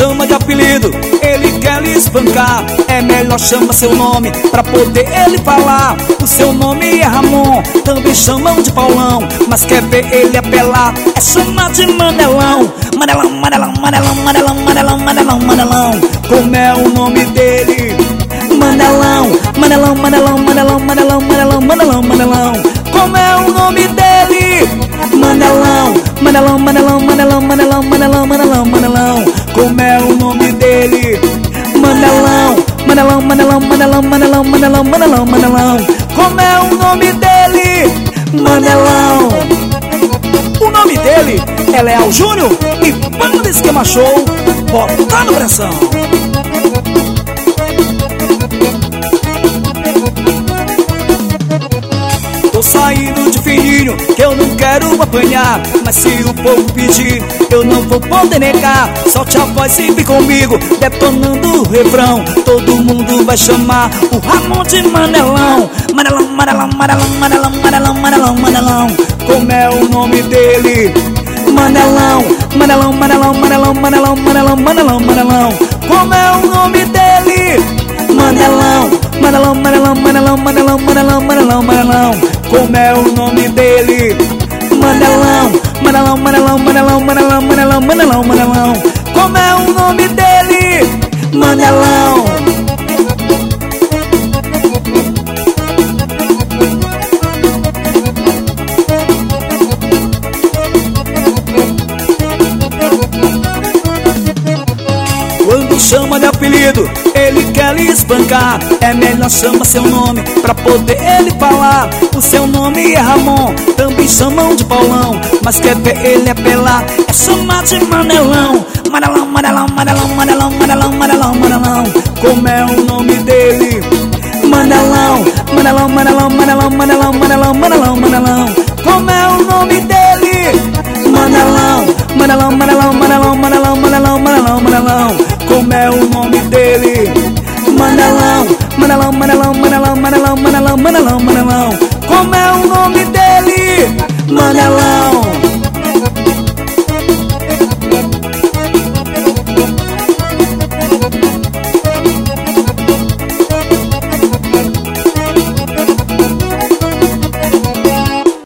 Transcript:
chama de apelido, ele quer lhe espancar. É melhor chama seu nome pra poder ele falar. O seu nome é Ramon, também chamam de Paulão, mas quer ver ele apelar, é chamar de Manelão. Manelão, Manelão, Manelão, Manelão, Manelão, Manelão, Manelão. Como é o nome dele? Manelão, Manelão, Manelão, Manelão, Manelão, Manelão, Manelão, Manelão. Como é o nome dele? Manelão, Manelão, Manelão, Manelão, Manelão, Manelão, Manelão, Manelão. Como é o nome dele? Manelão, Manelão, Manelão, Manelão, Manelão, Manelão, Manelão, Manelão. Como é o nome dele? Manelão. O nome dele é Leal Júnior e Banda Esquema Show, botando pressão. Tô saindo de fininho, que eu não quero apanhar, mas se o povo pedir, eu não vou poder negar. Solte a voz e vem comigo, detonando o refrão. Todo mundo vai chamar o Ramon de Manelão. Manelão, Manelão, Manelão, Manelão, Manelão, Manelão, Manelão. Como é o nome dele? Manelão, Manelão, Manelão, Manelão, Manelão, Manelão, Manelão, Manelão. Como é o nome dele? Manelão, Manelão, Manelão, Manelão, Manelão, Manelão, Manelão, Manelão. Como é o nome dele? Manelão, Manelão, Manelão, Manelão, Manelão, Manelão, Manelão, Manelão. Como é o nome dele? Manelão. Quando chama de apelido, ele quer lhe espancar. É melhor chama seu nome pra poder ele falar. O seu nome é Ramon, também chamam de Paulão, mas quer ver ele apelar, é chamar de Manelão. Manelão, Manelão, Manelão, Manelão, Manelão, Manelão, Manelão. Como é o nome dele? Manelão, Manelão, Manelão, Manelão, Manelão, Manelão, Manelão, Manelão. Como é o nome dele? Manelão, Manelão, Manelão, Manelão, Manelão, Manelão, Manelão, Manelão. Como é o nome dele? Manelão, Manelão, Manelão, Manelão, Manelão, Manelão, Manelão, Manelão. Como é o nome dele? Manelão.